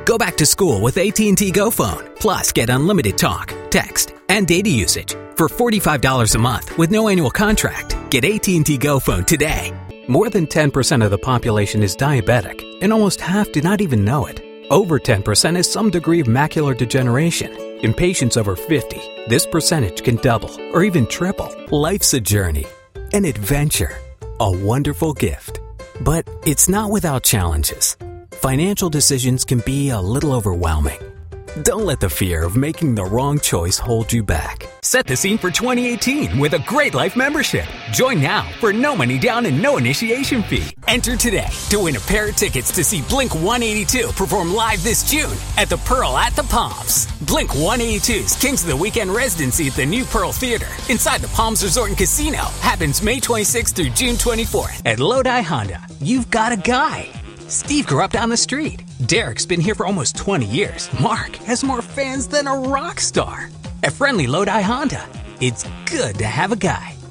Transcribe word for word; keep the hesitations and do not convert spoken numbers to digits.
Go back to school with A T and T Go Phone. Plus, get unlimited talk, text, and data usage for forty-five dollars a month with no annual contract. Get A T and T Go Phone today. More than ten percent of the population is diabetic, and almost half do not even know it. Over ten percent has some degree of macular degeneration. In patients over fifty, this percentage can double or even triple. Life's a journey, an adventure, a wonderful gift. But it's not without challenges. Financial decisions can be a little overwhelming. Don't let the fear of making the wrong choice hold you back. Set the scene for twenty eighteen with a Great Life membership. Join now for no money down and no initiation fee. Enter today to win a pair of tickets to see Blink one eighty-two perform live this June at the Pearl at the Palms. Blink one eighty-two's Kings of the Weekend residency at the new Pearl Theater inside the Palms Resort and Casino happens May twenty-sixth through June twenty-fourth. At Lodi Honda, you've got a guy. Steve grew up down the street. Derek's been here for almost twenty years. Mark has more fans than a rock star. At Friendly Lodi Honda, it's good to have a guy.